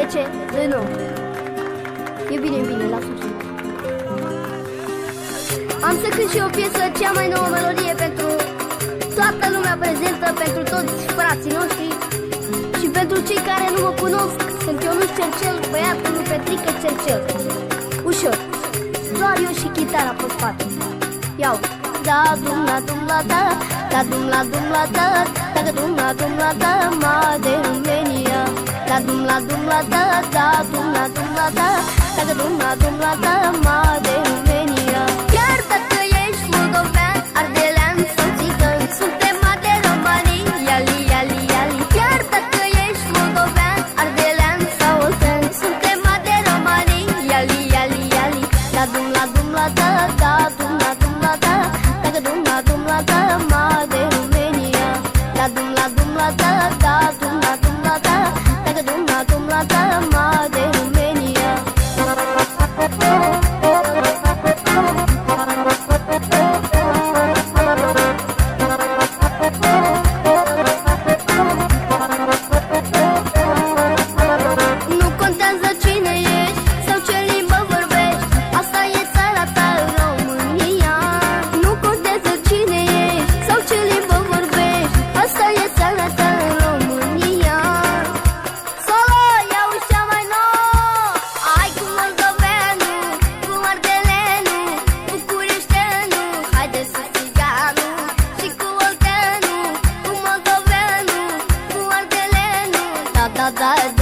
ce? Nu. E bine, lasă-o. Am să cânt și o piesă, cea mai nouă melodie pentru toată lumea prezentă, pentru toți frații noștri și pentru cei care nu mă cunosc. Sunt Ionuț Cercel, băiatul lui Petrică Cercel. Ușor, doar eu și chitara pe spate. Iau. Da dum la dum la da, da dum la dum la da, da dum la dum la da, ma de România. Da dum la dum la da, da dum la dum la da, da dum la dum la da, ma de România. Chiar dacă ești moldovean, ardelean sau țigan, suntem de romanii, iali, iali, iali. Chiar dacă ești moldovean, ardelean sau oltean, suntem de romanii, iali, iali, iali. Da dum la dum la da, da dum la dum la da, da dum la dum la da, ma de România. Da dum la dum la da, da dum la dum la da, da dum la dum la da, ma de România. Nu contează cine ești sau ce limbă vorbești, asta e țara ta, România. Nu contează cine ești sau ce limbă vorbești, asta e țara ta, România. Solo, ia uși cea mai nouă, ai cu moldoveanu, cu ardeleanu, bucureșteanu, haide să țiganu, și cu olteanu, cu moldoveanu, cu ardeleanu. Da, da, da,